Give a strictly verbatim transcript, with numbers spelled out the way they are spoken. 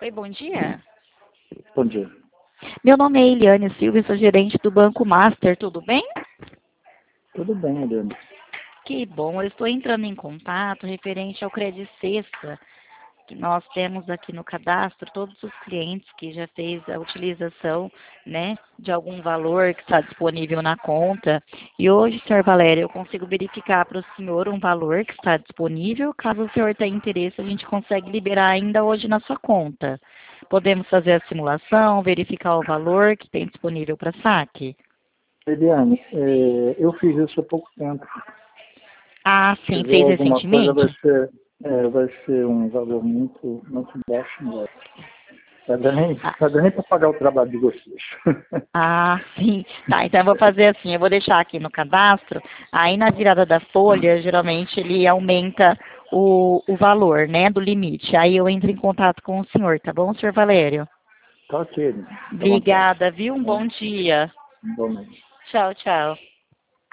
Oi, bom dia. Bom dia. Meu nome é Eliane Silva e sou gerente do Banco Master, tudo bem? Tudo bem, Eliane. Que bom, eu estou entrando em contato referente ao Credit Sexta, que nós temos aqui no cadastro todos os clientes que já fez a utilização, né, de algum valor que está disponível na conta. E hoje, senhor Valério, eu consigo verificar para o senhor um valor que está disponível. Caso o senhor tenha interesse, a gente consegue liberar ainda hoje na sua conta. Podemos fazer a simulação, verificar o valor que tem disponível para saque? Eliane, é, eu fiz isso há pouco tempo. Ah, Se sim, fizer fez alguma coisa, vai recentemente? ser, é, vai ser um valor muito, muito baixo mesmo. Não dá nem, Ah, não dá nem para pagar o trabalho de vocês. ah, sim. Tá, então eu vou fazer assim, eu vou deixar aqui no cadastro, aí na virada da folha, geralmente ele aumenta o, o valor, né, do limite. Aí eu entro em contato com o senhor, tá bom, senhor Valério? Tá ok, Eliane. Fique à vontade. Obrigada, viu? Um Tá? bom dia. Bom dia. Tchau, tchau.